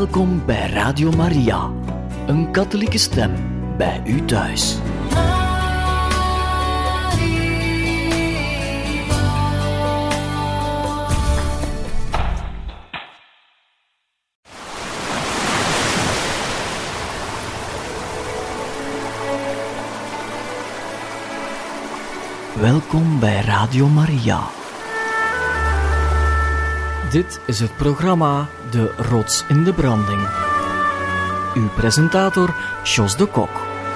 Welkom bij Radio Maria, een katholieke stem bij u thuis. Welkom bij Radio Maria. Dit is het programma De Rots in de Branding. Uw presentator, Jos de Kok.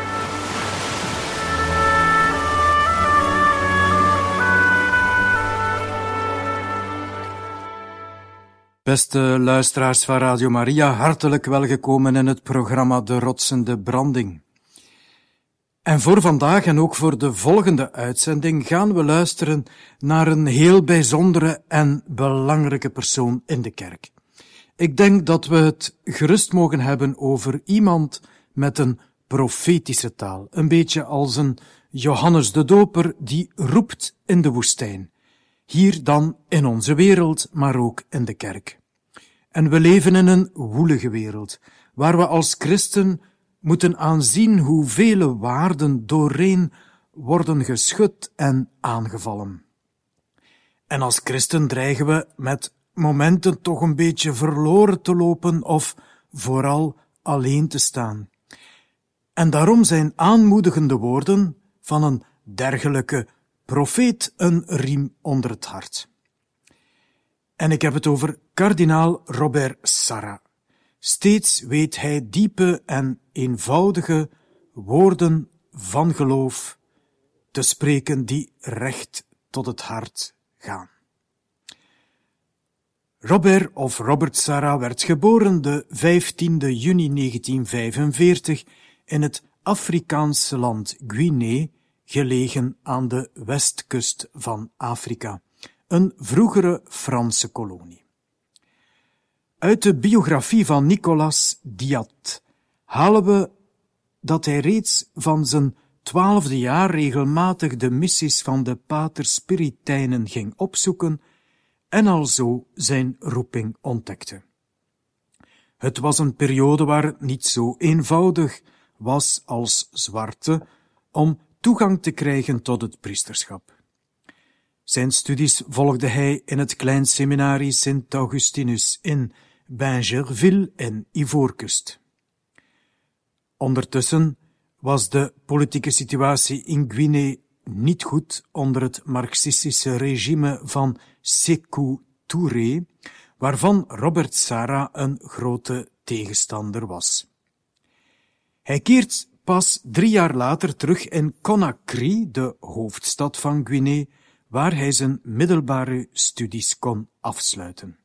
Beste luisteraars van Radio Maria, hartelijk welgekomen in het programma De Rots in de Branding. En voor vandaag en ook voor de volgende uitzending gaan we luisteren naar een heel bijzondere en belangrijke persoon in de kerk. Ik denk dat we het gerust mogen hebben over iemand met een profetische taal. Een beetje als een Johannes de Doper die roept in de woestijn. Hier dan in onze wereld, maar ook in de kerk. En we leven in een woelige wereld, waar we als christen moeten aanzien hoe vele waarden doorheen worden geschud en aangevallen. En als christen dreigen we met momenten toch een beetje verloren te lopen of vooral alleen te staan. En daarom zijn aanmoedigende woorden van een dergelijke profeet een riem onder het hart. En ik heb het over kardinaal Robert Sarra. Steeds weet hij diepe en eenvoudige woorden van geloof te spreken die recht tot het hart gaan. Robert Sarra werd geboren de 15e juni 1945 in het Afrikaanse land Guinea, gelegen aan de westkust van Afrika, een vroegere Franse kolonie. Uit de biografie van Nicolas Diat halen we dat hij reeds van zijn 12e jaar regelmatig de missies van de Pater Spiritijnen ging opzoeken en alzo zijn roeping ontdekte. Het was een periode waar het niet zo eenvoudig was als zwarte om toegang te krijgen tot het priesterschap. Zijn studies volgde hij in het klein seminarie Sint-Augustinus in Bingerville en Ivoorkust. Ondertussen was de politieke situatie in Guinea niet goed onder het marxistische regime van Sékou Touré, waarvan Robert Sarra een grote tegenstander was. Hij keert pas 3 jaar later terug in Conakry, de hoofdstad van Guinea, waar hij zijn middelbare studies kon afsluiten.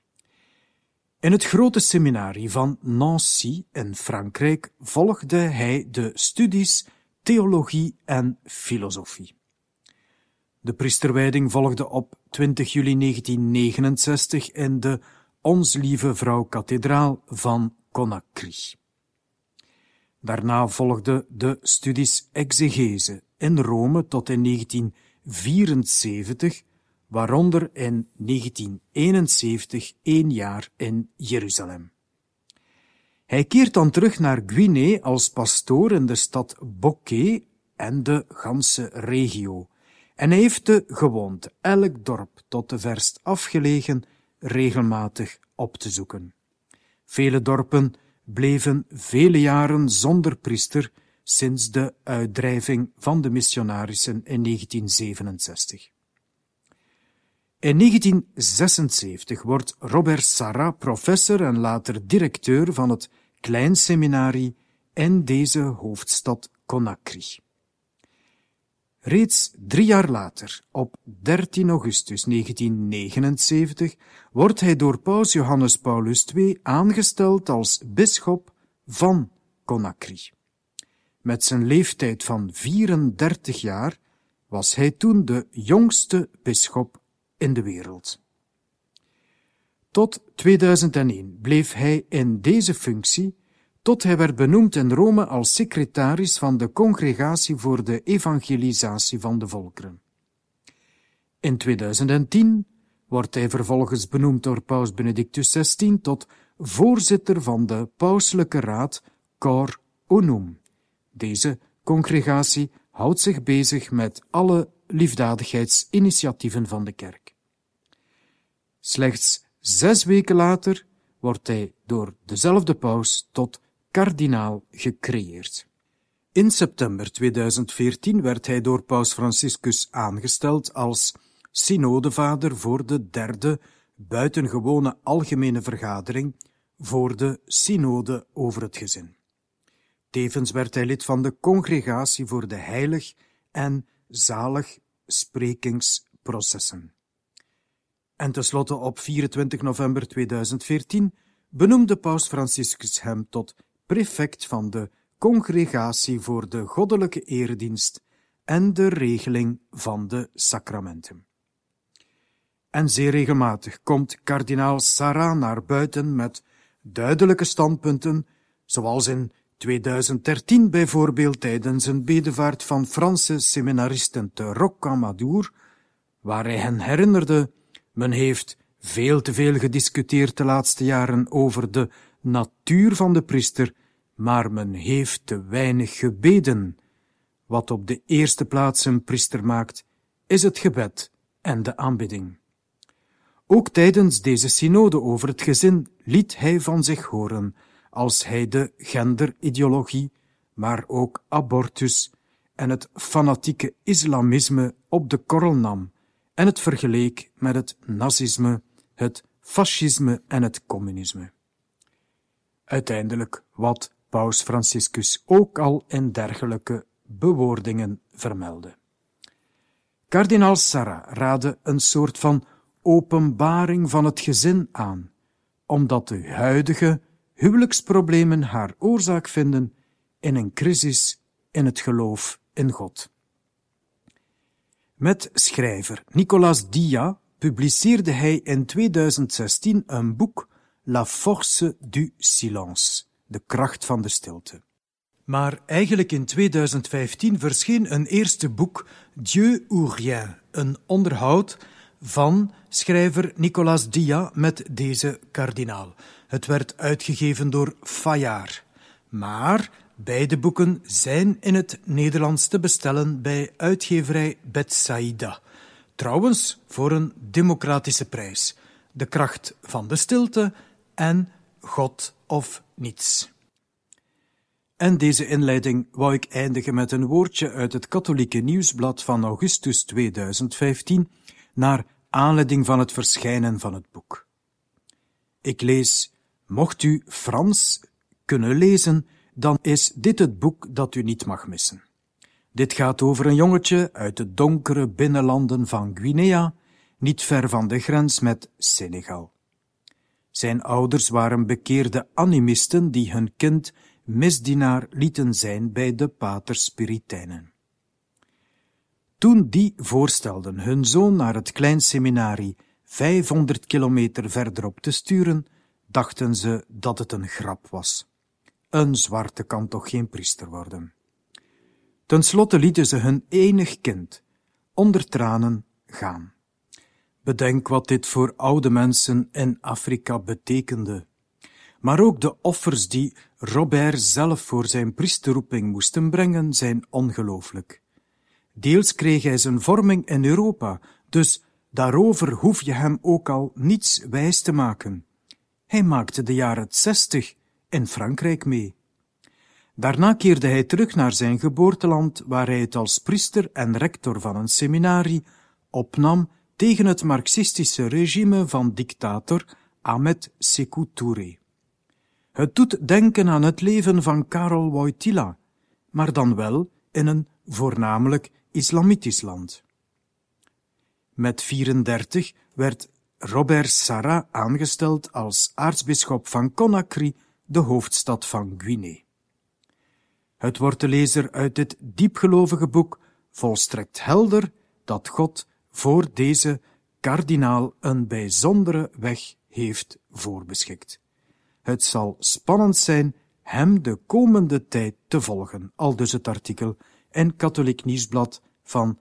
In het grote seminarie van Nancy in Frankrijk volgde hij de studies theologie en filosofie. De priesterwijding volgde op 20 juli 1969 in de Ons Lieve Vrouw Kathedraal van Conakry. Daarna volgden de studies exegese in Rome tot in 1974, waaronder in 1971 1 jaar in Jeruzalem. Hij keert dan terug naar Guinea als pastoor in de stad Bokeh en de ganse regio. En hij heeft de gewoonte elk dorp tot de verst afgelegen regelmatig op te zoeken. Vele dorpen bleven vele jaren zonder priester sinds de uitdrijving van de missionarissen in 1967. In 1976 wordt Robert Sarra professor en later directeur van het klein seminarie in deze hoofdstad Conakry. Reeds 3 jaar later, op 13 augustus 1979, wordt hij door paus Johannes Paulus II aangesteld als bisschop van Conakry. Met zijn leeftijd van 34 jaar was hij toen de jongste bisschop in de wereld. Tot 2001 bleef hij in deze functie, tot hij werd benoemd in Rome als secretaris van de Congregatie voor de Evangelisatie van de Volkeren. In 2010 wordt hij vervolgens benoemd door paus Benedictus XVI tot voorzitter van de pauselijke raad Cor Unum. Deze congregatie houdt zich bezig met alle liefdadigheidsinitiatieven van de kerk. Slechts 6 weken later wordt hij door dezelfde paus tot kardinaal gecreëerd. In september 2014 werd hij door paus Franciscus aangesteld als synodevader voor de 3e buitengewone algemene vergadering voor de synode over het gezin. Tevens werd hij lid van de Congregatie voor de heilig- en zaligsprekingsprocessen. En tenslotte op 24 november 2014 benoemde paus Franciscus hem tot prefect van de Congregatie voor de Goddelijke Eredienst en de regeling van de sacramenten. En zeer regelmatig komt kardinaal Sarah naar buiten met duidelijke standpunten, zoals in 2013 bijvoorbeeld tijdens een bedevaart van Franse seminaristen te Rocamadour, waar hij hen herinnerde: men heeft veel te veel gediscuteerd de laatste jaren over de natuur van de priester, maar men heeft te weinig gebeden. Wat op de eerste plaats een priester maakt, is het gebed en de aanbidding. Ook tijdens deze synode over het gezin liet hij van zich horen, als hij de genderideologie, maar ook abortus en het fanatieke islamisme op de korrel nam en het vergeleek met het nazisme, het fascisme en het communisme. Uiteindelijk wat paus Franciscus ook al in dergelijke bewoordingen vermeldde. Kardinaal Sarah raadde een soort van openbaring van het gezin aan, omdat de huidige huwelijksproblemen haar oorzaak vinden in een crisis in het geloof in God. Met schrijver Nicolas Dia publiceerde hij in 2016 een boek La Force du Silence, de kracht van de stilte. Maar eigenlijk in 2015 verscheen een eerste boek, Dieu ou rien, een onderhoud van schrijver Nicolas Dia met deze kardinaal. Het werd uitgegeven door Fayard, maar beide boeken zijn in het Nederlands te bestellen bij uitgeverij Betsaida. Trouwens, voor een democratische prijs. De kracht van de stilte en God of niets. En deze inleiding wou ik eindigen met een woordje uit het katholieke nieuwsblad van augustus 2015, naar aanleiding van het verschijnen van het boek. Ik lees: mocht u Frans kunnen lezen, dan is dit het boek dat u niet mag missen. Dit gaat over een jongetje uit de donkere binnenlanden van Guinea, niet ver van de grens met Senegal. Zijn ouders waren bekeerde animisten die hun kind misdienaar lieten zijn bij de paterspiritijnen. Toen die voorstelden hun zoon naar het kleinseminarie 500 kilometer verderop te sturen, dachten ze dat het een grap was. Een zwarte kan toch geen priester worden? Ten slotte lieten ze hun enig kind onder tranen gaan. Bedenk wat dit voor oude mensen in Afrika betekende. Maar ook de offers die Robert zelf voor zijn priesterroeping moesten brengen, zijn ongelooflijk. Deels kreeg hij zijn vorming in Europa, dus daarover hoef je hem ook al niets wijs te maken. Hij maakte de jaren 60 in Frankrijk mee. Daarna keerde hij terug naar zijn geboorteland, waar hij het als priester en rector van een seminarie opnam tegen het marxistische regime van dictator Ahmed Sékou Touré. Het doet denken aan het leven van Karol Wojtyla, maar dan wel in een voornamelijk islamitisch land. Met 34 werd Robert Sarah aangesteld als aartsbisschop van Conakry, de hoofdstad van Guinea. Het wordt de lezer uit dit diepgelovige boek volstrekt helder dat God voor deze kardinaal een bijzondere weg heeft voorbeschikt. Het zal spannend zijn hem de komende tijd te volgen, aldus het artikel in Katholiek Nieuwsblad van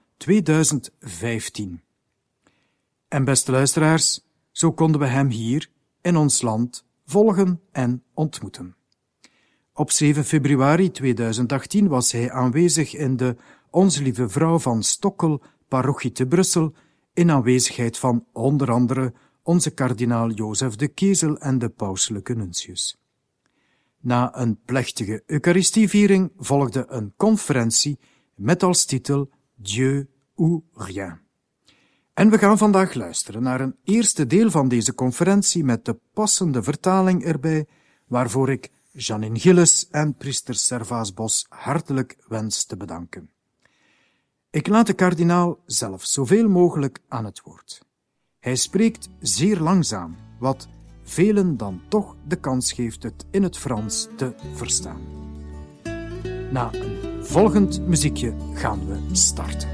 2015. En beste luisteraars, zo konden we hem hier in ons land volgen en ontmoeten. Op 7 februari 2018 was hij aanwezig in de Onze Lieve Vrouw van Stokkel parochie te Brussel, in aanwezigheid van onder andere onze kardinaal Jozef de Kezel en de pauselijke nuntius. Na een plechtige Eucharistieviering volgde een conferentie met als titel Dieu ou rien. En we gaan vandaag luisteren naar een eerste deel van deze conferentie met de passende vertaling erbij, waarvoor ik Janine Gilles en priester Servaas Bos hartelijk wens te bedanken. Ik laat de kardinaal zelf zoveel mogelijk aan het woord. Hij spreekt zeer langzaam, wat velen dan toch de kans geeft het in het Frans te verstaan. Na een volgend muziekje gaan we starten.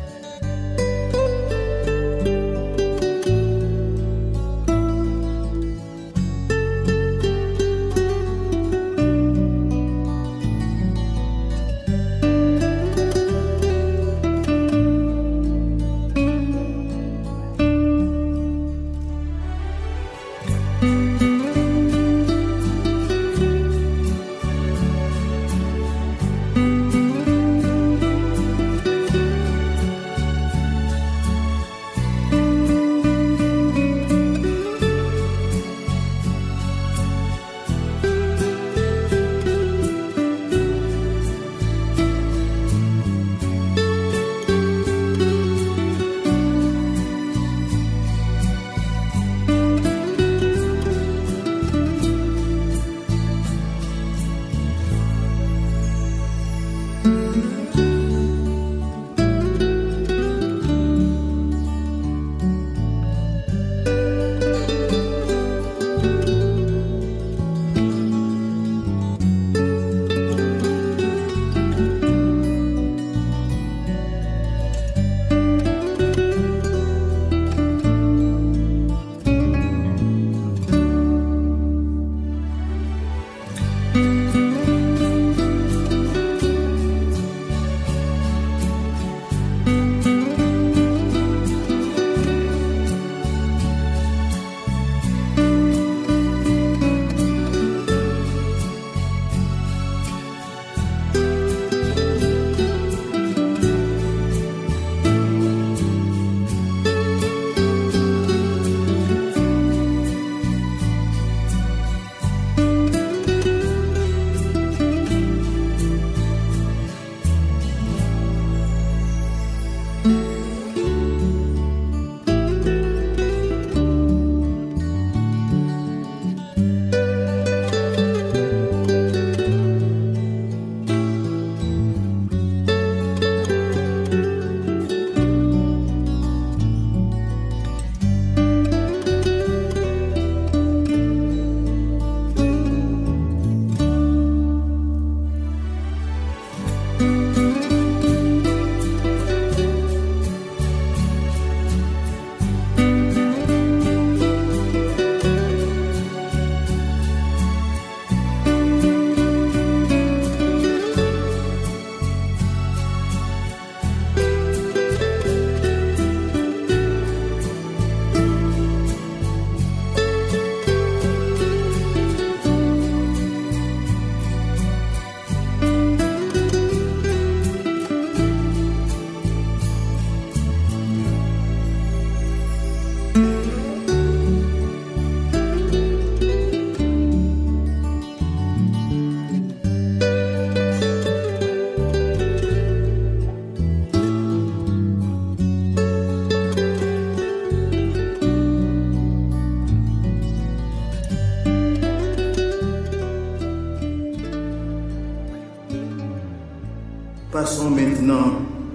Passons maintenant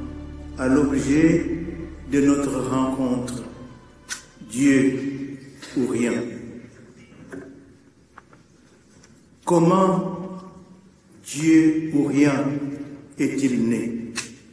à l'objet de notre rencontre, Dieu ou rien. Comment Dieu ou rien est-il né?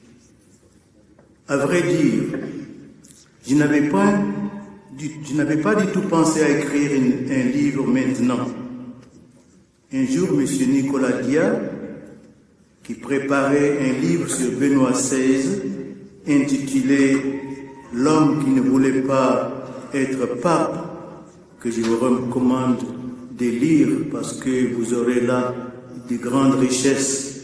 À vrai dire, je n'avais pas du tout pensé à écrire un livre maintenant. Un jour, M. Nicolas Dia, qui préparait un livre sur Benoît XVI, intitulé « L'homme qui ne voulait pas être pape », que je vous recommande de lire parce que vous aurez là de grandes richesses.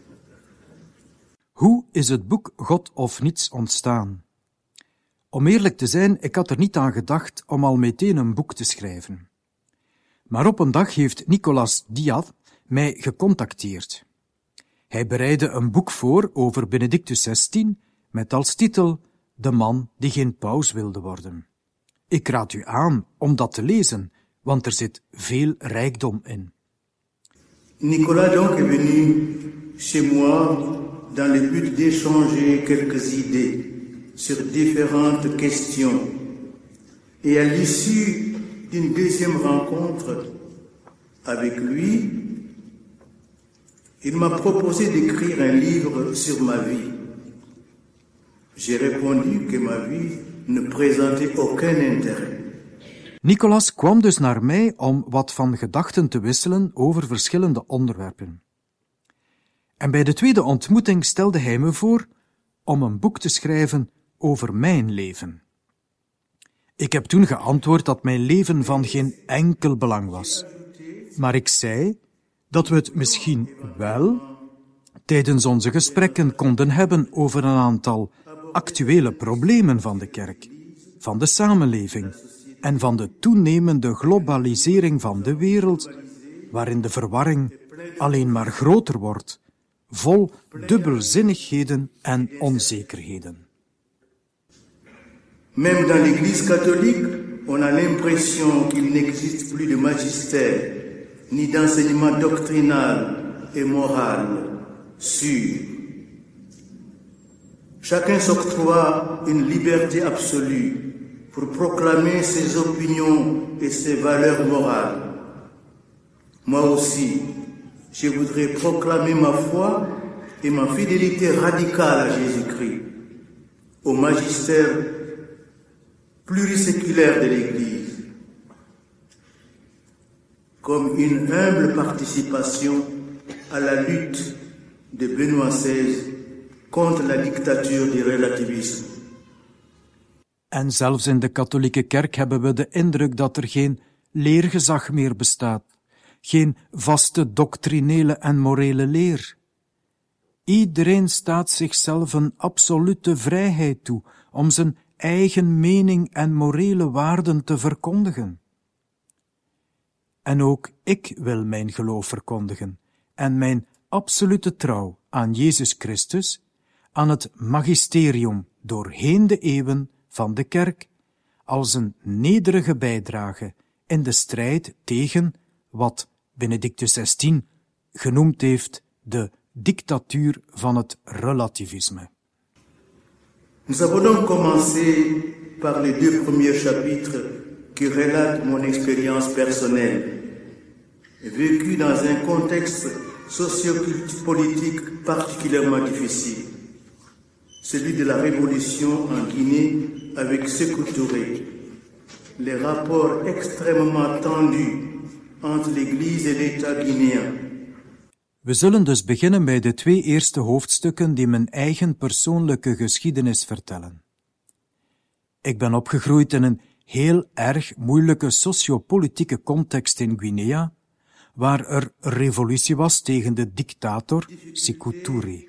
Hoe is het boek God of Niets ontstaan? Om eerlijk te zijn, ik had er niet aan gedacht om al meteen een boek te schrijven. Maar op een dag heeft Nicolas Diaz mij gecontacteerd. Hij bereidde een boek voor over Benedictus XVI met als titel De man die geen paus wilde worden. Ik raad u aan om dat te lezen, want er zit veel rijkdom in. Nicolas donc est venu chez moi dans le but d'échanger quelques idées sur différentes questions. Et à l'issue d'une deuxième rencontre avec lui, il m'a proposé d'écrire un livre sur ma vie. J'ai répondu que ma vie ne présentait aucun intérêt. Nicolas kwam dus naar mij om wat van gedachten te wisselen over verschillende onderwerpen. En bij de tweede ontmoeting stelde hij me voor om een boek te schrijven over mijn leven. Ik heb toen geantwoord dat mijn leven van geen enkel belang was. Maar ik zei dat we het misschien wel tijdens onze gesprekken konden hebben over een aantal actuele problemen van de kerk, van de samenleving en van de toenemende globalisering van de wereld, waarin de verwarring alleen maar groter wordt, vol dubbelzinnigheden en onzekerheden. Même dans l'Église catholique, on a l'impression qu'il n'existe plus de magistère, ni d'enseignement doctrinal et moral sûr. Chacun s'octroie une liberté absolue pour proclamer ses opinions et ses valeurs morales. Moi aussi, je voudrais proclamer ma foi et ma fidélité radicale à Jésus-Christ, au magistère pluriséculaire de l'Église, comme une humble participation à la lutte de Benoît XVI contre la dictature du relativisme. En zelfs in de katholieke kerk hebben we de indruk dat er geen leergezag meer bestaat, geen vaste doctrinele en morele leer. Iedereen staat zichzelf een absolute vrijheid toe om zijn eigen mening en morele waarden te verkondigen. En ook ik wil mijn geloof verkondigen en mijn absolute trouw aan Jezus Christus, aan het magisterium doorheen de eeuwen van de kerk, als een nederige bijdrage in de strijd tegen wat Benedictus XVI genoemd heeft de dictatuur van het relativisme. Nous avons donc commencé par les 2 premiers chapitres qui relatent mon expérience personnelle, vécue dans un contexte sociopolitique particulièrement difficile, celui de la révolution en Guinée avec Sékou Touré, les rapports extrêmement tendus entre l'Église et l'État guinéen. We zullen dus beginnen bij de 2 eerste hoofdstukken die mijn eigen persoonlijke geschiedenis vertellen. Ik ben opgegroeid in een heel erg moeilijke sociopolitieke context in Guinea, waar er revolutie was tegen de dictator Sékou Touré.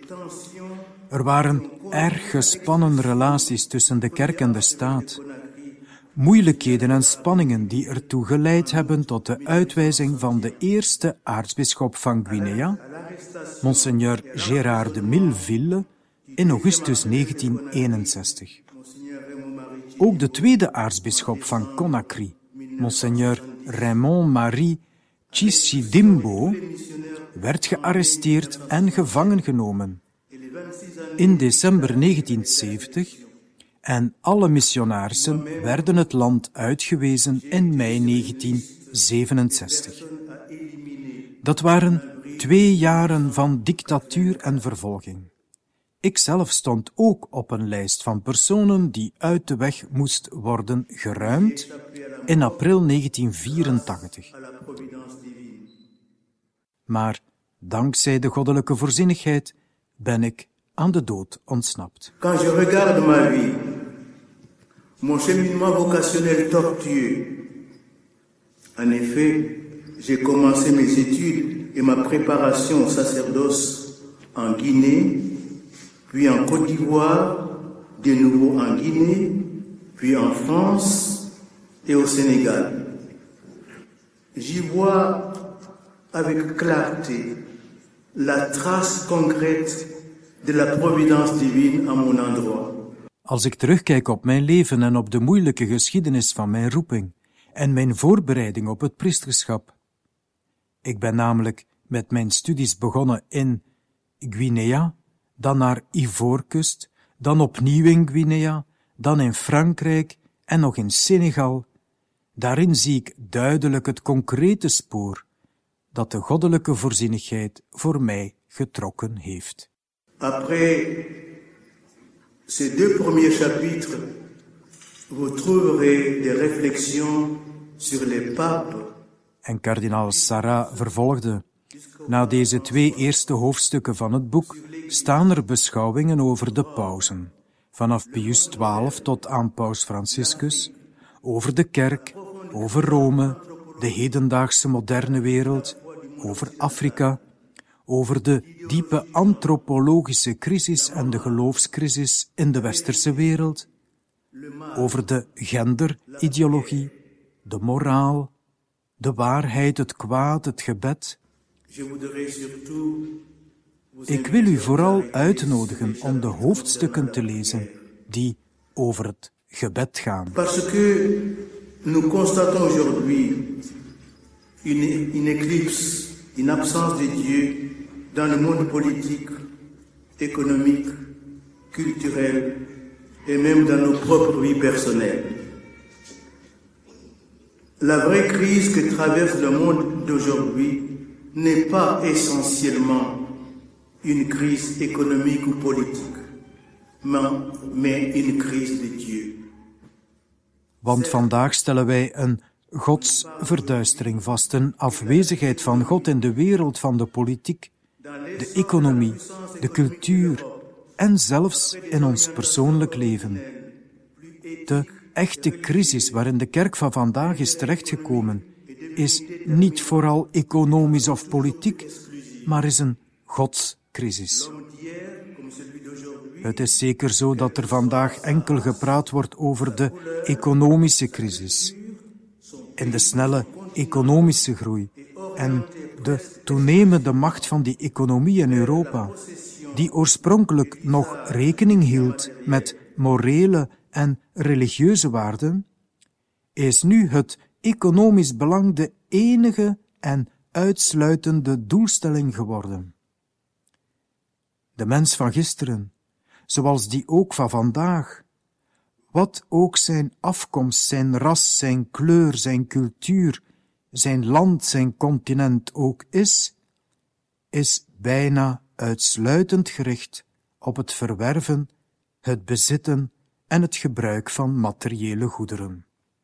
Er waren erg gespannen relaties tussen de kerk en de staat. Moeilijkheden en spanningen die ertoe geleid hebben tot de uitwijzing van de eerste aartsbisschop van Guinea, Monseigneur Gérard de Milleville, in augustus 1961. Ook de tweede aartsbisschop van Conakry, Monseigneur Raymond Marie Tshisidimbo, werd gearresteerd en gevangen genomen in december 1970 en alle missionarissen werden het land uitgewezen in mei 1967. Dat waren 2 jaren van dictatuur en vervolging. Ikzelf stond ook op een lijst van personen die uit de weg moest worden geruimd in april 1984. Maar dankzij de goddelijke voorzienigheid ben ik aan de dood ontsnapt. Quand je regarde ma vie, mon cheminement vocationnel tortueux, En effet, j'ai commencé mes études et ma préparation au sacerdoce en Guinée, puis en Côte d'Ivoire, de nouveau en Guinée, puis en France et au Sénégal. J'y vois avec clarté la trace concrète de la providence divine à mon endroit. Als ik terugkijk op mijn leven en op de moeilijke geschiedenis van mijn roeping en mijn voorbereiding op het priesterschap. Ik ben namelijk met mijn studies begonnen in Guinea, dan naar Ivoorkust, dan opnieuw in Guinea, dan in Frankrijk en nog in Senegal. Daarin zie ik duidelijk het concrete spoor dat de goddelijke voorzienigheid voor mij getrokken heeft. Après ces 2 premiers chapitres, vous trouverez des réflexions sur les papes. En kardinaal Sarah vervolgde: na deze 2 eerste hoofdstukken van het boek staan er beschouwingen over de pausen, vanaf Pius XII tot aan paus Franciscus, over de kerk, over Rome, de hedendaagse moderne wereld, over Afrika, over de diepe antropologische crisis en de geloofscrisis in de westerse wereld, over de genderideologie, de moraal, de waarheid, het kwaad, het gebed. Ik wil u vooral uitnodigen om de hoofdstukken te lezen die over het gebed gaan. Parce que nous constatons aujourd'hui une éclipse, une absence de Dieu dans le monde politique, économique, culturel et même dans nos propres vies personnelles. La vraie crise que traverse le monde d'aujourd'hui n'est pas essentiellement une crise économique ou politique, mais une crise de Dieu. Want vandaag stellen wij een godsverduistering vast, een afwezigheid van God in de wereld van de politiek, de economie, de cultuur en zelfs in ons persoonlijk leven. De echte crisis waarin de kerk van vandaag is terechtgekomen, is niet vooral economisch of politiek, maar is een godscrisis. Het is zeker zo dat er vandaag enkel gepraat wordt over de economische crisis, in de snelle economische groei en de toenemende macht van die economie in Europa, die oorspronkelijk nog rekening hield met morele en religieuze waarden, is nu het economisch belang de enige en uitsluitende doelstelling geworden. De mens van gisteren, zoals die ook van vandaag, wat ook zijn afkomst, zijn ras, zijn kleur, zijn cultuur, zijn land, zijn continent ook is bijna uitsluitend gericht op het verwerven, het bezitten en het gebruik van materiële goederen.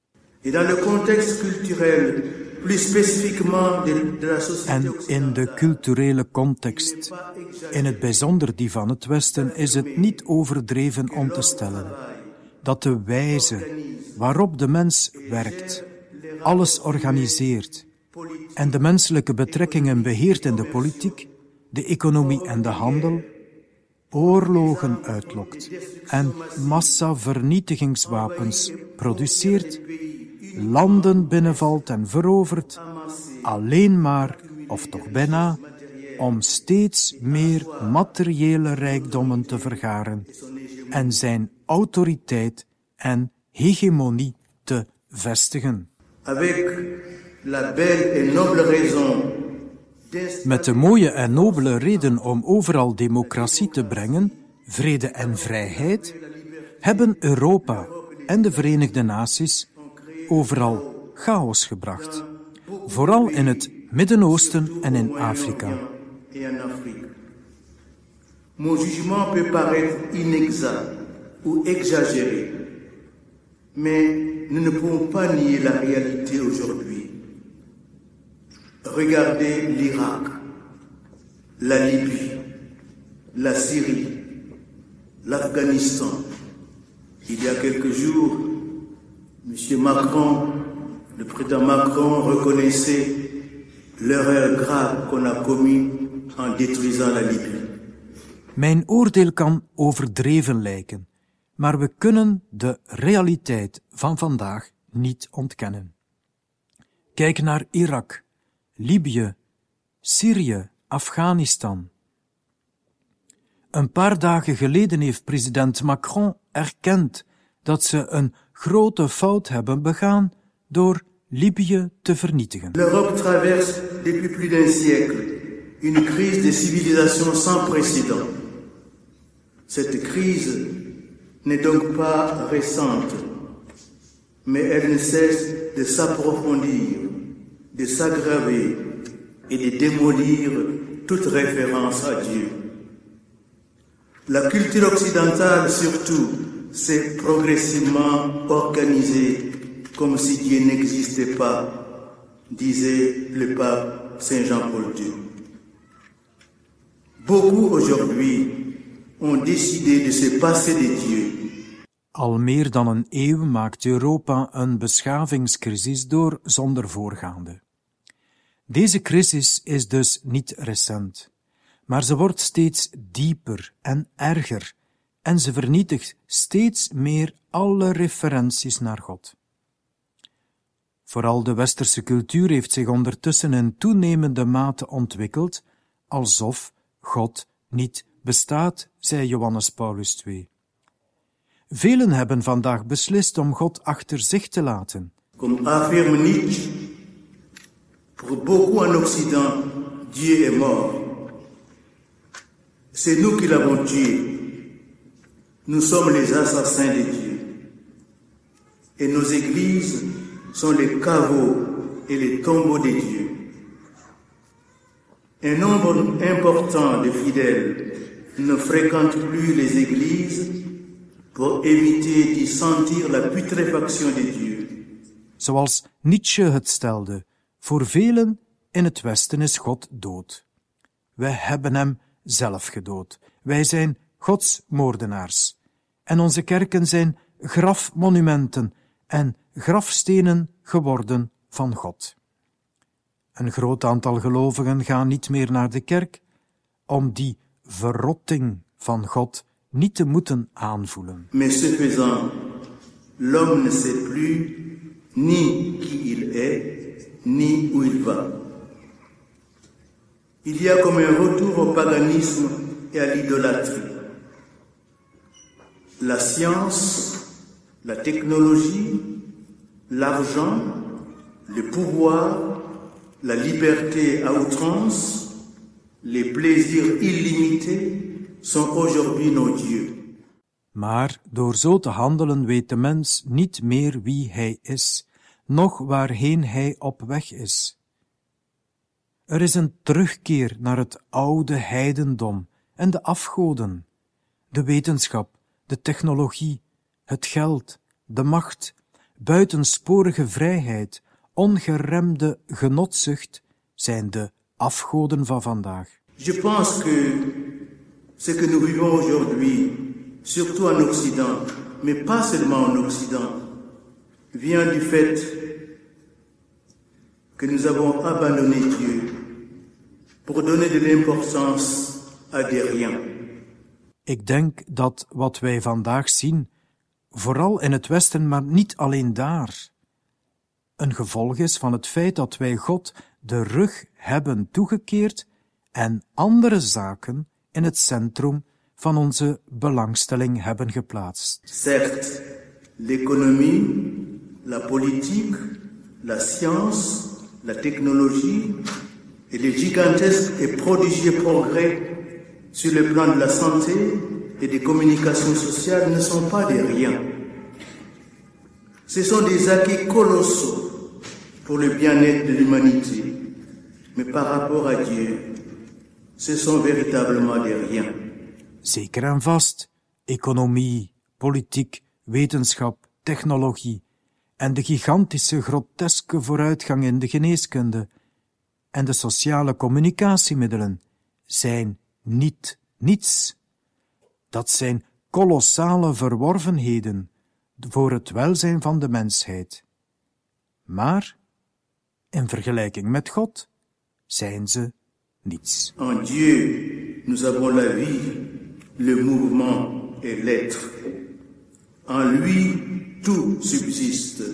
En in de culturele context, in het bijzonder die van het Westen, is het niet overdreven om te stellen dat de wijze waarop de mens werkt, alles organiseert en de menselijke betrekkingen beheert in de politiek, de economie en de handel, oorlogen uitlokt en massavernietigingswapens produceert, landen binnenvalt en verovert, alleen maar, of toch bijna, om steeds meer materiële rijkdommen te vergaren en zijn autoriteit en hegemonie te vestigen. Met de mooie en nobele reden om overal democratie te brengen, vrede en vrijheid, hebben Europa en de Verenigde Naties overal chaos gebracht, vooral in het Midden-Oosten en in Afrika. Mon jugement peut paraître inexact ou exagéré, mais nous ne pouvons pas nier la réalité aujourd'hui. Regardez l'Irak, la Libye, la Syrie, l'Afghanistan. Il y a quelques jours, M. Macron le président Macron reconnaissait l'erreur grave qu'on a commise en détruisant la Libye. Mijn oordeel kan overdreven lijken, maar we kunnen de realiteit van vandaag niet ontkennen. Kijk naar Irak, Libië, Syrië, Afghanistan. Een paar dagen geleden heeft president Macron erkend dat ze een grote fout hebben begaan door Libië te vernietigen. L'Europe traverse depuis plus d'un siècle une crise des civilisations sans précédent. Cette crise n'est donc pas récente, mais elle ne cesse de s'approfondir, de s'aggraver et de démolir toute référence à Dieu. La culture occidentale, surtout, s'est progressivement organisée comme si Dieu n'existait pas, disait le pape Saint Jean-Paul II. Beaucoup aujourd'hui ont décidé de se passer de Dieu. Al meer dan een eeuw maakt Europa een beschavingscrisis door zonder voorgaande. Deze crisis is dus niet recent, maar ze wordt steeds dieper en erger en ze vernietigt steeds meer alle referenties naar God. Vooral de westerse cultuur heeft zich ondertussen in toenemende mate ontwikkeld, alsof God niet bestaat, zei Johannes Paulus II. Velen hebben vandaag beslist om God achter zich te laten. Comme affirme Nietzsche, pour beaucoup en Occident, Dieu est mort. C'est nous qui l'avons tué. Nous sommes les assassins de Dieu. Et nos églises sont les caveaux et les tombeaux de Dieu. Un nombre important de fidèles ne fréquentent plus les églises pour éviter d'y sentir la putréfaction de Dieu. Zoals Nietzsche het stelde, voor velen in het Westen is God dood. Wij hebben hem zelf gedood. Wij zijn Gods moordenaars. En onze kerken zijn grafmonumenten en grafstenen geworden van God. Een groot aantal gelovigen gaan niet meer naar de kerk om die verrotting van God niet te moeten aanvoelen. Mais ce faisant, l'homme ne sait plus ni qui il est, ni où il va. Il y a comme un retour au paganisme et à l'idolâtrie. La science, la technologie, l'argent, le pouvoir, la liberté à outrance, les plaisirs illimités sont aujourd'hui nos dieux. Maar door zo te handelen weet de mens niet meer wie hij is, noch waarheen hij op weg is. Er is een terugkeer naar het oude heidendom en de afgoden, de wetenschap, de technologie, het geld, de macht, buitensporige vrijheid, ongeremde genotzucht zijn de afgoden van vandaag. Je pense que ce que nous vivons aujourd'hui, surtout en Occident, mais pas seulement en Occident, vient du fait que nous avons abandonné Dieu pour donner de l'importance à des riens. Ik denk dat wat wij vandaag zien, vooral in het Westen, maar niet alleen daar, een gevolg is van het feit dat wij God de rug hebben toegekeerd en andere zaken in het centrum van onze belangstelling hebben geplaatst. Certes, l'économie, la politique, la science, la technologie et les gigantesques et prodigieux progrès sur le plan de la santé et des communications sociales ne sont pas des riens. Ce sont des acquis colossaux pour le bien-être de l'humanité, mais par rapport à Dieu, ce sont véritablement des riens. Zeker en vast, economie, politiek, wetenschap, technologie en de gigantische groteske vooruitgang in de geneeskunde en de sociale communicatiemiddelen zijn niets. Dat zijn kolossale verworvenheden voor het welzijn van de mensheid. maar in vergelijking met God zijn ze niets. En Dieu, nous avons la vie, le mouvement et l'être. En lui, tout subsiste.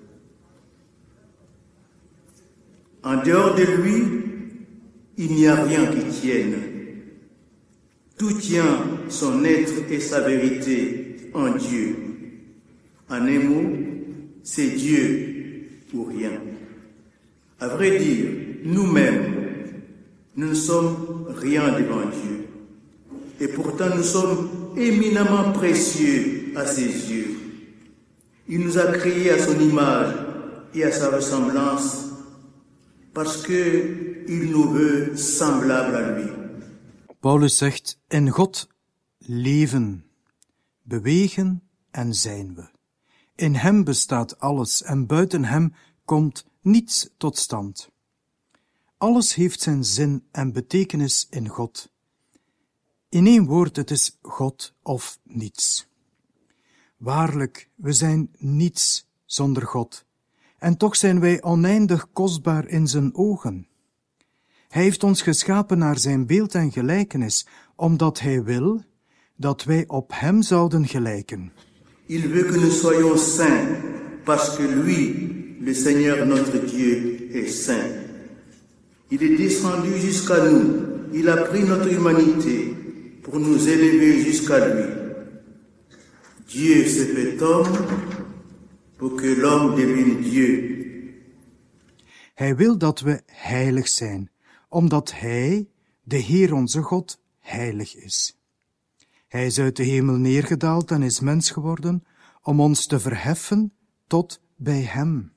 En dehors de lui, il n'y a rien qui tienne. Tout tient son être et sa vérité en Dieu. En un mot, c'est Dieu ou rien. À vrai dire, nous-mêmes, nous ne sommes rien devant Dieu. Et pourtant, nous sommes éminemment précieux à ses yeux. Il nous a créés à son image et à sa ressemblance parce qu'il nous veut semblables à lui. Paulus zegt, in God leven, bewegen en zijn we. In hem bestaat alles en buiten hem komt niets tot stand. Alles heeft zijn zin en betekenis in God. In één woord, het is God of niets. Waarlijk, we zijn niets zonder God, en toch zijn wij oneindig kostbaar in zijn ogen. Hij heeft ons geschapen naar zijn beeld en gelijkenis, omdat hij wil dat wij op hem zouden gelijken. Il veut que nous soyons saints, parce que lui, le Seigneur notre Dieu, est saint. Il est descendu jusqu'à nous, il a pris notre humanité pour nous élever jusqu'à lui. Dieu s'est fait homme pour que l'homme devienne Dieu. Hij wil dat we heilig zijn, omdat hij, de Heer onze God, heilig is. Hij is uit de hemel neergedaald en is mens geworden, om ons te verheffen tot bij hem.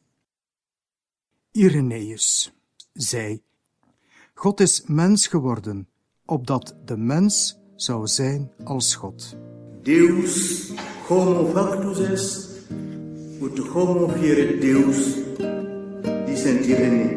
Irenaeus zei, God is mens geworden, opdat de mens zou zijn als God. Deus homo factus est, ut homo fieret Deus, dit Saint Irénée.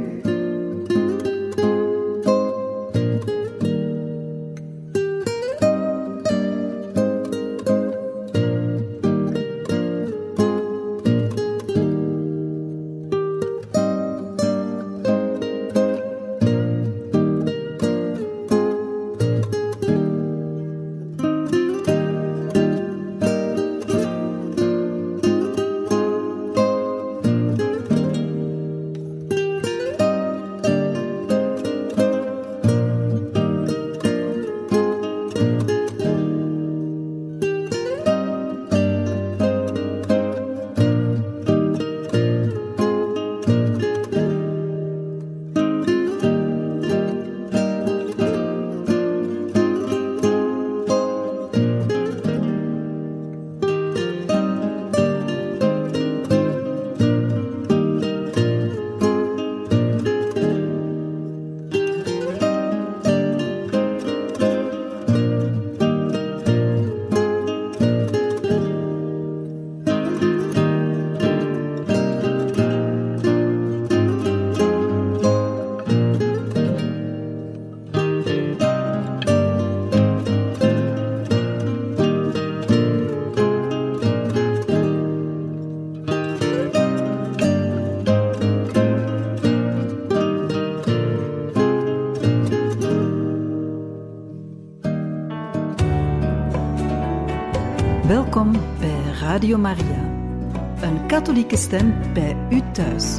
Welkom bij Radio Maria, een katholieke stem bij u thuis.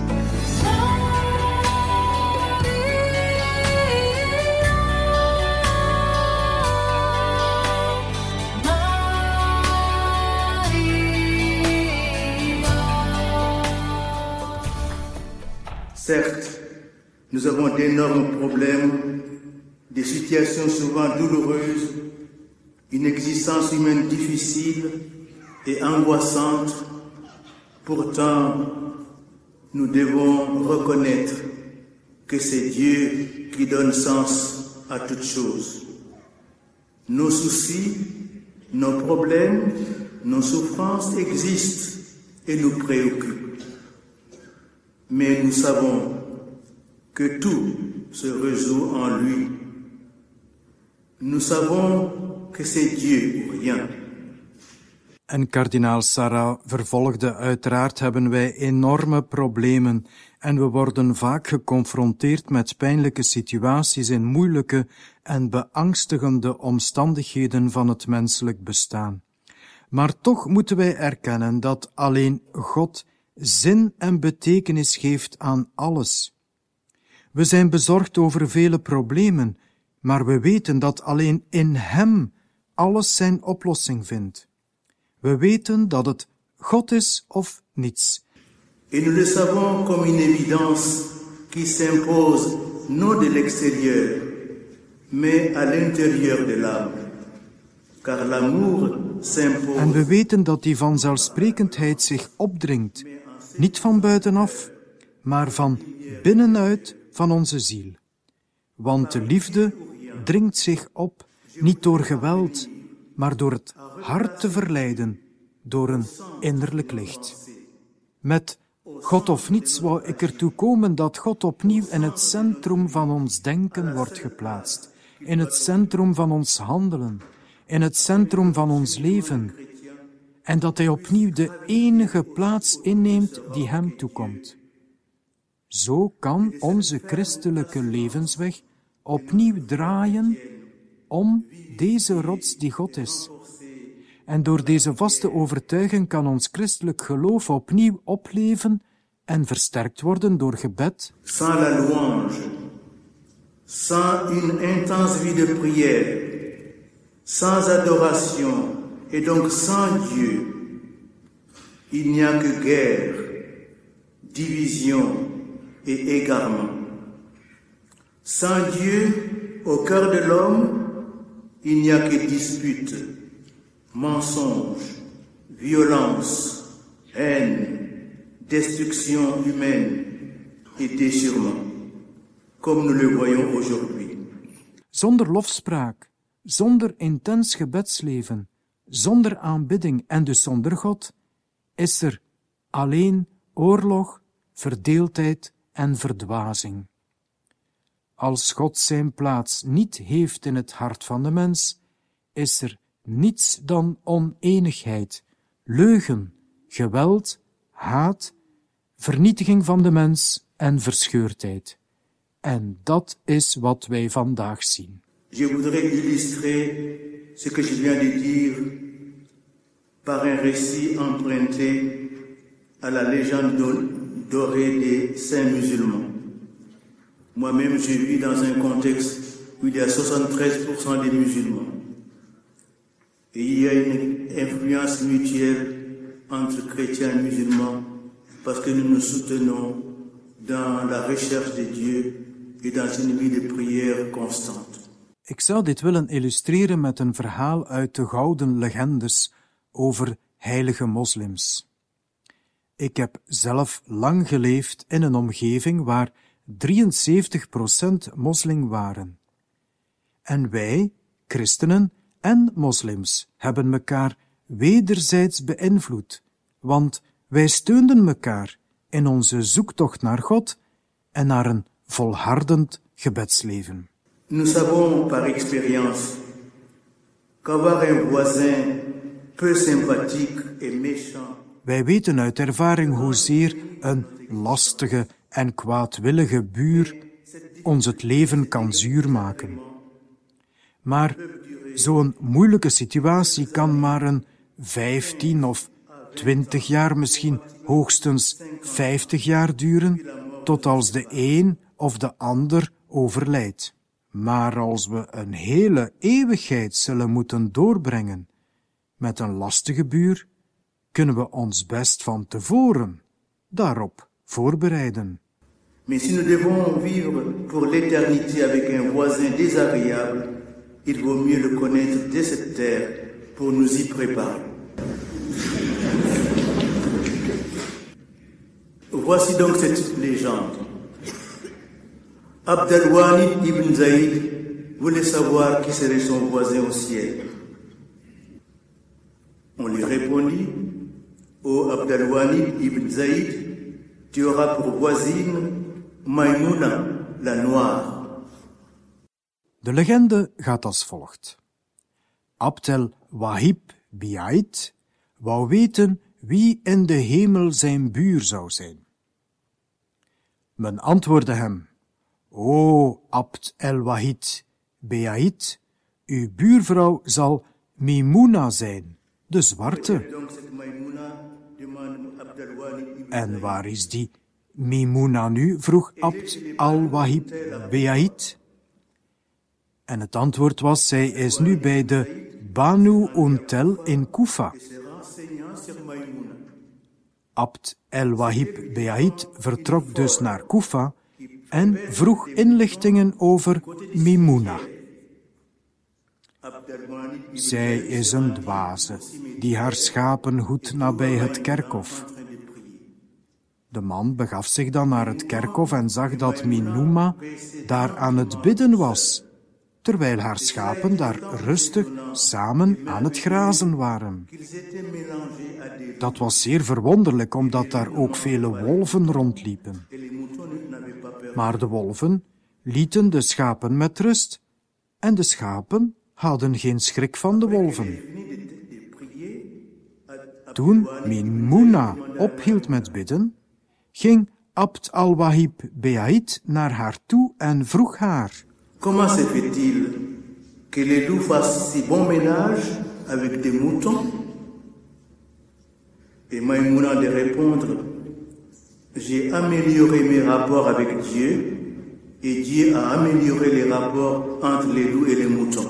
Certes, nous avons d'énormes problèmes, des situations souvent douloureuses, une existence humaine difficile et angoissante. Pourtant, nous devons reconnaître que c'est Dieu qui donne sens à toutes choses. Nos soucis, nos problèmes, nos souffrances existent et nous préoccupent. Mais nous savons que tout se résout en lui. Nous savons que c'est Dieu ou rien. En kardinaal Sarah vervolgde: uiteraard hebben wij enorme problemen en we worden vaak geconfronteerd met pijnlijke situaties in moeilijke en beangstigende omstandigheden van het menselijk bestaan. Maar toch moeten wij erkennen dat alleen God zin en betekenis geeft aan alles. We zijn bezorgd over vele problemen, maar we weten dat alleen in Hem alles zijn oplossing vindt. We weten dat het God is of niets. Et nous le savons comme une évidence qui s'impose non de l'extérieur, mais à l'intérieur de l'âme. Car l'amour s'impose. En we weten dat die vanzelfsprekendheid zich opdringt, niet van buitenaf, maar van binnenuit van onze ziel. Want de liefde dringt zich op, niet door geweld, maar door het hart te verleiden, door een innerlijk licht. Met God of niets wou ik ertoe komen dat God opnieuw in het centrum van ons denken wordt geplaatst, in het centrum van ons handelen, in het centrum van ons leven, en dat Hij opnieuw de enige plaats inneemt die Hem toekomt. Zo kan onze christelijke levensweg opnieuw draaien om deze rots die God is. En door deze vaste overtuiging kan ons christelijk geloof opnieuw opleven en versterkt worden door gebed. Sans la louange, sans une intense vie de prière, sans adoration et donc sans Dieu, il n'y a que guerre, division et égarement. Sans Dieu, au cœur de l'homme, il n'y a que dispute, mensonge, violence, haine, destruction humaine et déchirement, comme nous le voyons aujourd'hui. Zonder lofspraak, zonder intens gebedsleven, zonder aanbidding en dus zonder God, is er alleen oorlog, verdeeldheid en verdwazing. Als God zijn plaats niet heeft in het hart van de mens, is er niets dan oneenigheid, leugen, geweld, haat, vernietiging van de mens en verscheurdheid. En dat is wat wij vandaag zien. Je voudrais illustrer ce que je viens de dire par un récit emprunté à la légende dorée des saints musulmans. Moi-même, j'ai vu dans un contexte où il y a 73% des musulmans. Et il y a une influence mutuelle entre chrétiens et musulmans parce que nous nous soutenons dans la recherche de Dieu et dans une vie de prière constante. Ik zou dit willen illustreren met een verhaal uit de gouden legendes over heilige moslims. Ik heb zelf lang geleefd in een omgeving waar 73% moslim waren. En wij, christenen en moslims, hebben mekaar wederzijds beïnvloed, want wij steunden mekaar in onze zoektocht naar God en naar een volhardend gebedsleven. Nous savons par expérience qu'avoir un voisin peu sympathique et méchant. Wij weten uit ervaring hoezeer een lastige en kwaadwillige buur ons het leven kan zuur maken. Maar zo'n moeilijke situatie kan maar een 15 of 20 jaar, misschien hoogstens 50 jaar duren, tot als de een of de ander overlijdt. Maar als we een hele eeuwigheid zullen moeten doorbrengen met een lastige buur, kunnen we ons best van tevoren daarop voorbereiden. Mais si nous devons vivre pour l'éternité avec un voisin désagréable, il vaut mieux le connaître dès cette terre pour nous y préparer. Voici donc cette légende. Abd al-Wahid ibn Zayd voulait savoir qui serait son voisin au ciel. On lui répondit: Ô Abd al-Wahid ibn Zayd, tu auras pour voisine Maïmouna, la noire. De legende gaat als volgt. Abd al-Wahid bin Zayd wou weten wie in de hemel zijn buur zou zijn. Men antwoordde hem: O Abd el-Wahid Be'ait, uw buurvrouw zal Mimuna zijn, de zwarte. En waar is die Mimuna nu? Vroeg Abd al-Wahid Be'ait. En het antwoord was: zij is nu bij de Banu Untel in Kufa. Abd el-Wahid Be'ait vertrok dus naar Kufa en vroeg inlichtingen over Mimuna. Zij is een dwaze die haar schapen hoedt nabij het kerkhof. De man begaf zich dan naar het kerkhof en zag dat Mimuna daar aan het bidden was, terwijl haar schapen daar rustig samen aan het grazen waren. Dat was zeer verwonderlijk, omdat daar ook vele wolven rondliepen. Maar de wolven lieten de schapen met rust, en de schapen hadden geen schrik van de wolven. Toen Mimuna ophield met bidden, ging Abd al-Wahid Be'ait naar haar toe en vroeg haar: Comment se fait-il que les loups fassent si bon ménage avec des moutons? Et Maïmouna de répondre: J'ai amélioré mes rapports avec Dieu, et Dieu a amélioré les rapports entre les loups et les moutons.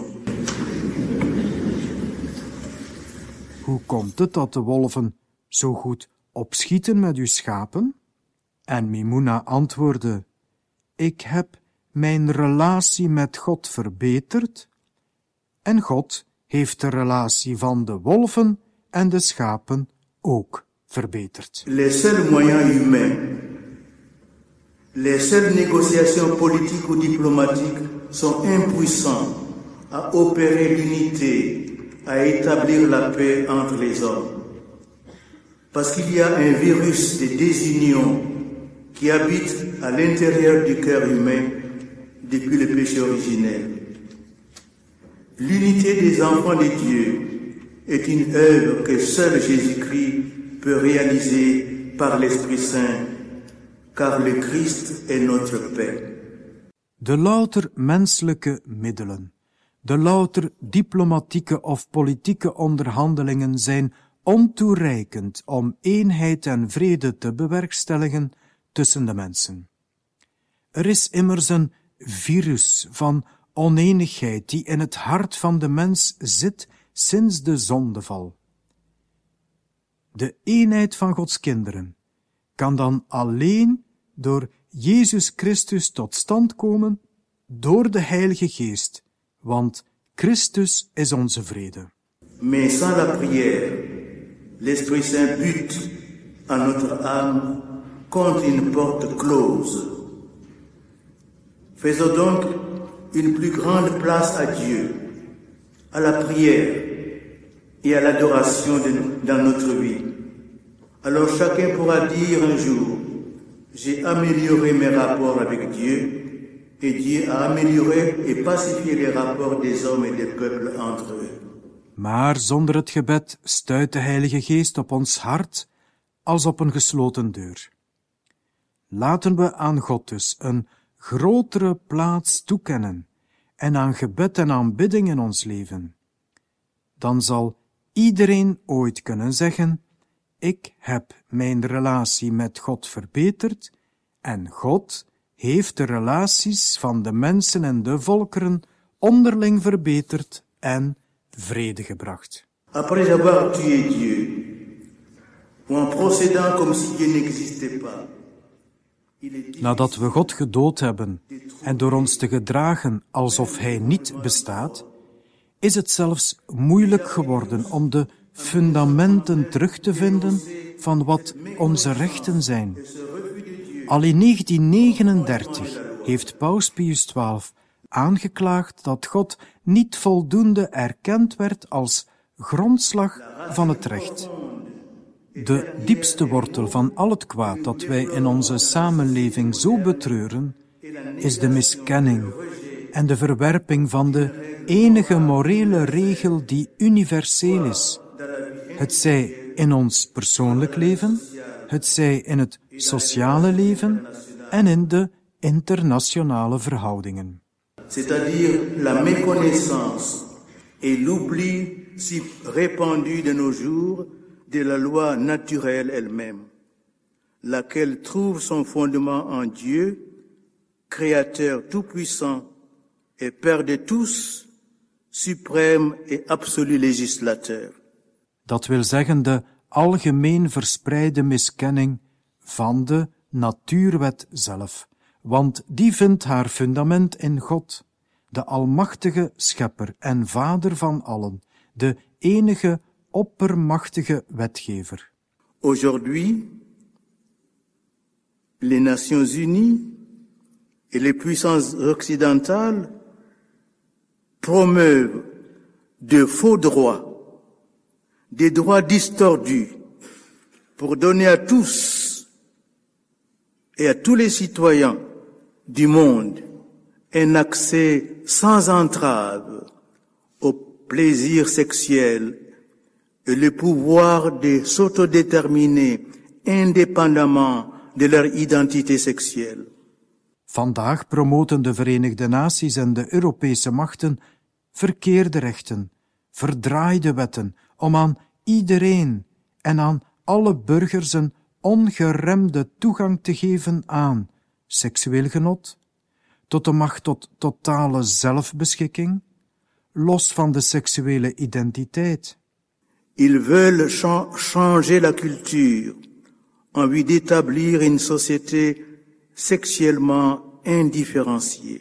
Hoe komt het dat de wolven zo goed opschieten met uw schapen? En Mimuna antwoordde: Ik heb mijn relatie met God verbeterd, en God heeft de relatie van de wolven en de schapen ook verbeterd. Les seuls moyens humains, les seules négociations politiques ou diplomatiques sont impuissants à opérer l'unité, à établir la paix entre les hommes. Parce qu'il y a un virus de désunion qui habite à l'intérieur du cœur humain depuis le péché originel. L'unité des enfants de Dieu est une œuvre que seul Jésus-Christ peut réaliser par l'Esprit Saint, car le Christ est notre paix. De louter menselijke middelen, de louter diplomatieke of politieke onderhandelingen zijn ontoereikend om eenheid en vrede te bewerkstelligen tussen de mensen. Er is immers een virus van oneenigheid die in het hart van de mens zit sinds de zondeval. De eenheid van Gods kinderen kan dan alleen door Jezus Christus tot stand komen, door de Heilige Geest, want Christus is onze vrede. Mais sans la prière, l'Esprit Saint bute à notre âme contre une porte close. Faisons donc une plus grande place à Dieu, à la prière et à l'adoration dans notre vie. Alors chacun pourra dire un jour: j'ai amélioré mes rapports avec Dieu, et Dieu a amélioré et pacifié les rapports des hommes et des peuples entre eux. Maar zonder het gebed stuit de Heilige Geest op ons hart als op een gesloten deur. Laten we aan God dus een grotere plaats toekennen en aan gebed en aanbidding in ons leven. Dan zal iedereen ooit kunnen zeggen: ik heb mijn relatie met God verbeterd en God heeft de relaties van de mensen en de volkeren onderling verbeterd en vrede gebracht. Après avoir tué Dieu, ou en procédant comme si Dieu n'existait pas, nadat we God gedood hebben en door ons te gedragen alsof Hij niet bestaat, is het zelfs moeilijk geworden om de fundamenten terug te vinden van wat onze rechten zijn. Al in 1939 heeft Paus Pius XII aangeklaagd dat God niet voldoende erkend werd als grondslag van het recht. De diepste wortel van al het kwaad dat wij in onze samenleving zo betreuren, is de miskenning en de verwerping van de enige morele regel die universeel is, Het zij in ons persoonlijk leven, het zij in het sociale leven en in de internationale verhoudingen. C'est-à-dire la méconnaissance et l'oubli si répandu de nos jours de la loi naturelle elle-même, laquelle trouve son fondement en Dieu, Créateur tout-puissant et Père de tous, suprême et absolu législateur. Dat wil zeggen de algemeen verspreide miskenning van de natuurwet zelf, want die vindt haar fundament in God, de almachtige schepper en vader van allen, de enige oppermachtige wetgever. Aujourd'hui, les Nations Unies et les puissances occidentales promeuvent de faux droits, des droits distordus, pour donner à tous et à tous les citoyens du monde un accès sans entrave au plaisir sexuel et le pouvoir de s'autodéterminer indépendamment de leur identité sexuelle. Vandaag promoten de Verenigde Naties en de Europese machten verkeerde rechten, verdraaide wetten, om aan iedereen en aan alle burgers een ongeremde toegang te geven aan seksueel genot, tot de macht tot totale zelfbeschikking, los van de seksuele identiteit. Ils veulent changer la culture en vue d'établir une société sexuellement indifférenciée.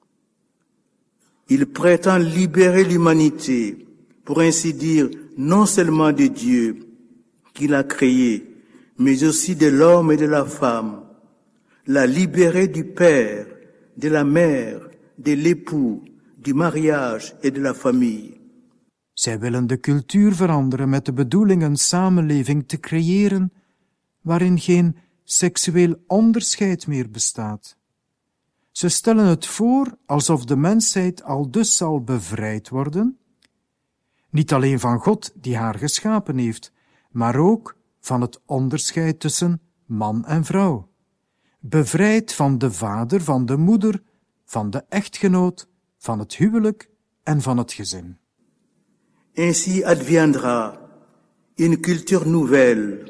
Ils prétendent libérer l'humanité, pour ainsi dire, non seulement de Dieu, qui l'a créé, mais aussi de l'homme et de la femme, la libérer du père, de la mère, de l'époux, du mariage et de la famille. Zij willen de cultuur veranderen met de bedoeling een samenleving te creëren waarin geen seksueel onderscheid meer bestaat. Ze stellen het voor alsof de mensheid aldus zal bevrijd worden, niet alleen van God die haar geschapen heeft, maar ook van het onderscheid tussen man en vrouw. Bevrijd van de vader, van de moeder, van de echtgenoot, van het huwelijk en van het gezin. Ainsi adviendra une culture nouvelle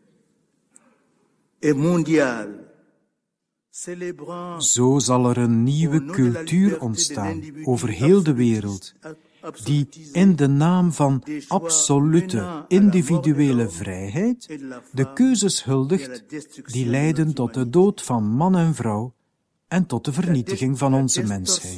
et mondiale. Zo zal er een nieuwe cultuur ontstaan over heel de wereld, die in de naam van absolute individuele vrijheid de keuzes huldigt die leiden tot de dood van man en vrouw en tot de vernietiging van onze mensheid.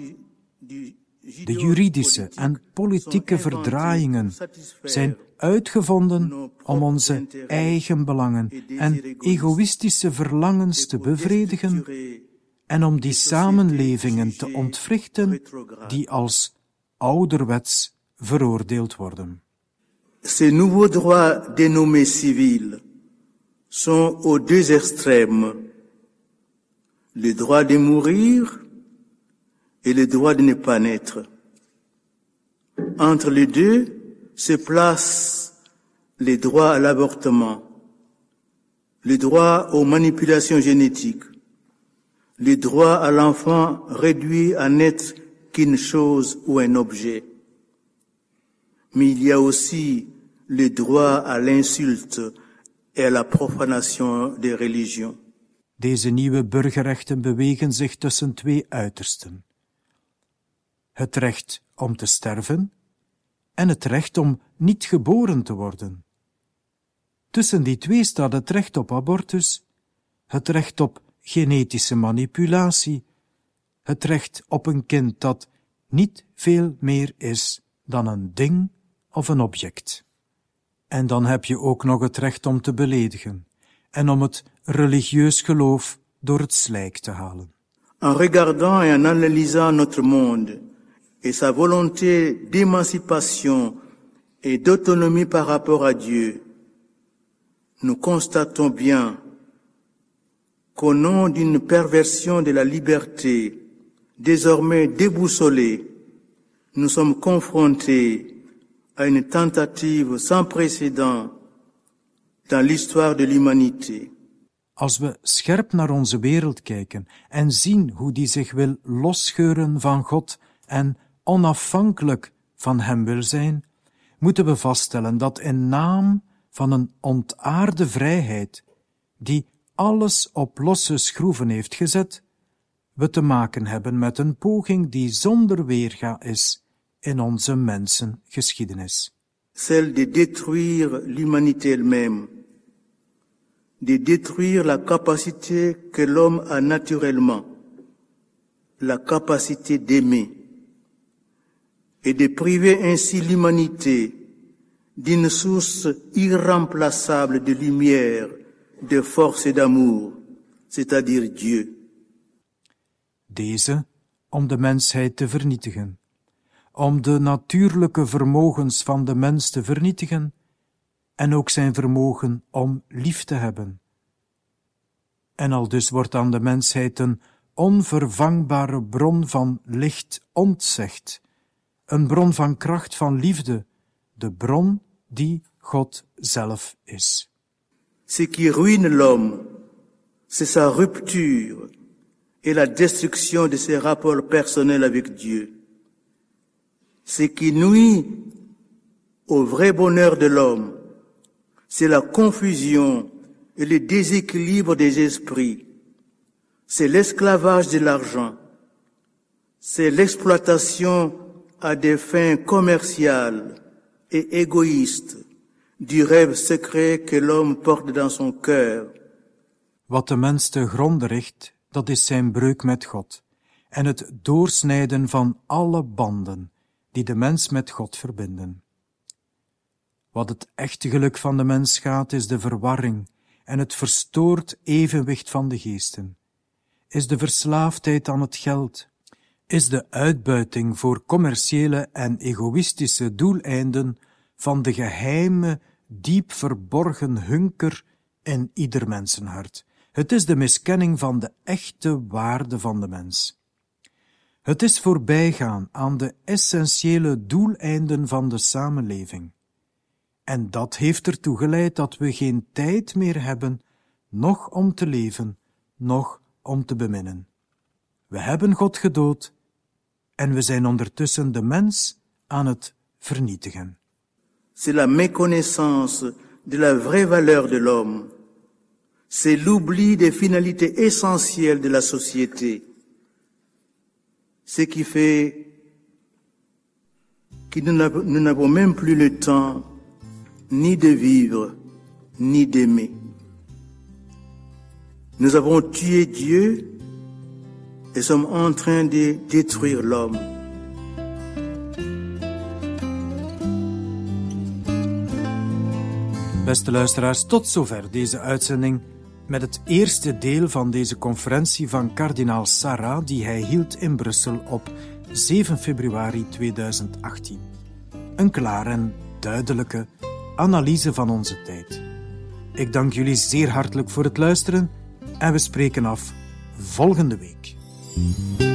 De juridische en politieke verdraaiingen zijn uitgevonden om onze eigen belangen en egoïstische verlangens te bevredigen en om die samenlevingen te ontwrichten die als ouderwets veroordeeld worden. Ces nouveaux droits dénommés civils sont aux deux extrêmes, le droit de mourir et le droit de ne pas naître. Entre les deux se place le droit à l'avortement, le droit aux manipulations génétiques, le droit à l'enfant réduit à n'être qu'une chose ou un objet. Mais il y a aussi le droit à l'insulte et à la profanation des religions. Deze nieuwe burgerrechten bewegen zich tussen twee uitersten. Het recht om te sterven en het recht om niet geboren te worden. Tussen die twee staat het recht op abortus, het recht op genetische manipulatie, het recht op een kind dat niet veel meer is dan een ding of een object. En dan heb je ook nog het recht om te beledigen en om het religieus geloof door het slijk te halen. En regardant et en analysant notre monde et sa volonté d'émancipation et d'autonomie par rapport à Dieu, nous constatons bien qu'au nom d'une perversion de la liberté, désormais déboussolée, nous sommes confrontés à une tentative sans précédent dans l'histoire de l'humanité. Als we scherp naar onze wereld kijken en zien hoe die zich wil losscheuren van God en onafhankelijk van Hem wil zijn, moeten we vaststellen dat in naam van een ontaarde vrijheid, die alles op losse schroeven heeft gezet, we te maken hebben met een poging die zonder weerga is in onze mensengeschiedenis. Celle de détruire l'humanité elle-même, de détruire la capacité que l'homme a naturellement, la capacité d'aimer, et de priver ainsi l'humanité d'une source irremplaçable de lumière, de force et d'amour, c'est-à-dire Dieu. Deze om de mensheid te vernietigen, om de natuurlijke vermogens van de mens te vernietigen en ook zijn vermogen om lief te hebben. En aldus wordt aan de mensheid een onvervangbare bron van licht ontzegd, een bron van kracht van liefde, de bron die God zelf is. Ce qui ruine l'homme, c'est sa rupture et la destruction de ses rapports personnels avec Dieu. Ce qui nuit au vrai bonheur de l'homme, c'est la confusion et le déséquilibre des esprits. C'est l'esclavage de l'argent. C'est l'exploitation à des fins commerciales et égoïstes du rêve secret que l'homme porte dans son cœur. Wat de mens te gronde richt, dat is zijn breuk met God en het doorsnijden van alle banden die de mens met God verbinden. Wat het echte geluk van de mens gaat, is de verwarring en het verstoord evenwicht van de geesten, is de verslaafdheid aan het geld, is de uitbuiting voor commerciële en egoïstische doeleinden van de geheime, diep verborgen hunker in ieder mensenhart. Het is de miskenning van de echte waarde van de mens. Het is voorbijgaan aan de essentiële doeleinden van de samenleving. En dat heeft ertoe geleid dat we geen tijd meer hebben, noch om te leven, noch om te beminnen. We hebben God gedood en we zijn ondertussen de mens aan het vernietigen. C'est la méconnaissance de la vraie valeur de l'homme. C'est l'oubli des finalités essentielles de la société. Ce qui fait que nous n'avons même plus le temps ni de vivre, ni d'aimer. Nous avons tué Dieu et sommes en train de détruire l'homme. Beste luisteraars, tot zover deze uitzending met het eerste deel van deze conferentie van kardinaal Sarah die hij hield in Brussel op 7 februari 2018. Een klare en duidelijke analyse van onze tijd. Ik dank jullie zeer hartelijk voor het luisteren en we spreken af volgende week.